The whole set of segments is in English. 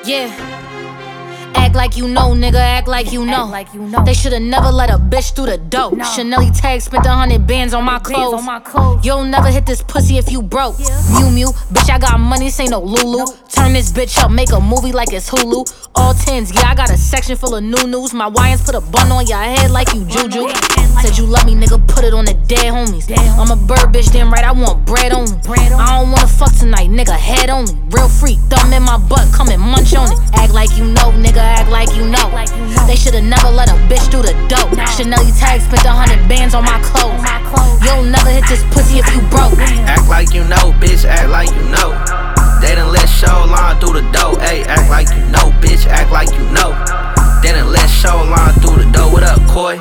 Yeah. Act like you know, nigga, act like you know. They should've never let a bitch through the dope. No. Chanel tag spent 100 bands on my clothes. You'll never hit this pussy if you broke. Mew Mew, bitch, I got money, this ain't no Lulu. Turn this bitch up, make a movie like it's Hulu. All 10s, yeah, I got a section full of new news. My YNs put a bun on your head like you Juju. Said you love me, nigga, put it on the dead homies. I'm a bird bitch, damn right, I want bread only. I don't wanna fuck tonight, nigga, head only. Real freak, thumb in my butt, come and munch on it. Act like you know, nigga, act like you know. They should've never let a bitch through the dope. Chanel tag spent 100 bands on my clothes. You'll never hit this pussy if you broke. Act like you know, bitch, act like you know. They done let show line through the door. Ayy, act like you know, bitch, act like you know. They done let show line through the door. What up, Coy?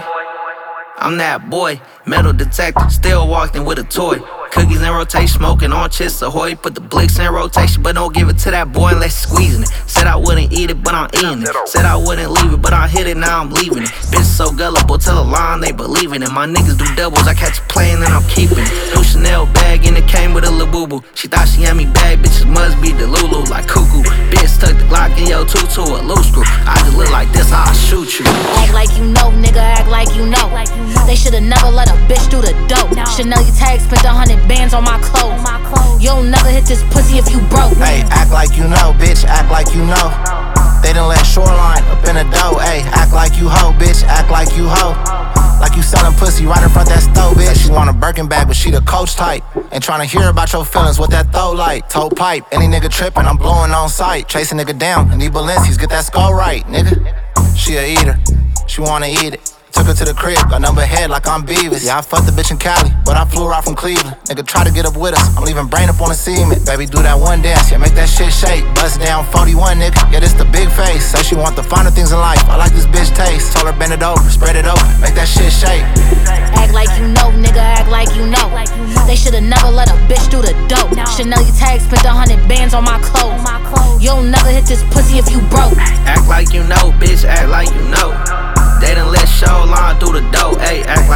I'm that boy, metal detector, still walking with a toy. Cookies in rotation, smoking on Chips Ahoy. Put the blicks in rotation, but don't give it to that boy unless squeezing it. Said I wouldn't eat it, but I'm eating it. Said I wouldn't leave it, but I hit it, now I'm leaving it. Bitch so gullible, tell a line, they believing it. My niggas do doubles, I catch a plane and I'm keeping it. New Chanel bag and it came with a lil' boo-boo. She thought she had me bad, bitches must be the Lulu, like cuckoo. Bitch tuck the Glock in your tutu, a loose screw. I just look like this, I'll shoot you. Act like you know, nigga, act like you know. They should've never let a bitch through the dope. Chanel tag spent 100 bands on my clothes. You'll never hit this pussy if you broke. Hey, act like you know, bitch, act like you know. They done let Shoreline up in the dough. Hey, act like you hoe, bitch, act like you hoe. Like you sellin' pussy right in front that stove, bitch. She want a Birkin bag, but she the coach type. Ain't tryna hear about your feelings, what that throw like. Toe pipe, any nigga trippin', I'm blowing on sight. Chase a nigga down, and these Balenci's, get that skull right, nigga. She a eater, she wanna eat it. Took her to the crib, got number head like I'm Beavis. Yeah, I fucked the bitch in Cali, but I flew her out from Cleveland. Nigga try to get up with us, I'm leaving brain up on the cement. Baby, do that one dance, yeah, make that shit shake. Bust down 41, nigga, yeah, this the big face. Say she want the finer things in life, I like this bitch taste. Told her bend it over, spread it open, make that shit shake. Act like you know, nigga, act like you know. They should've never let a bitch through the dope. Chanel tag spent 100 bands on my clothes. You'll never hit this pussy if you broke. Act like you know, bitch, act like you know. They done let show line through the door. Ayy, act like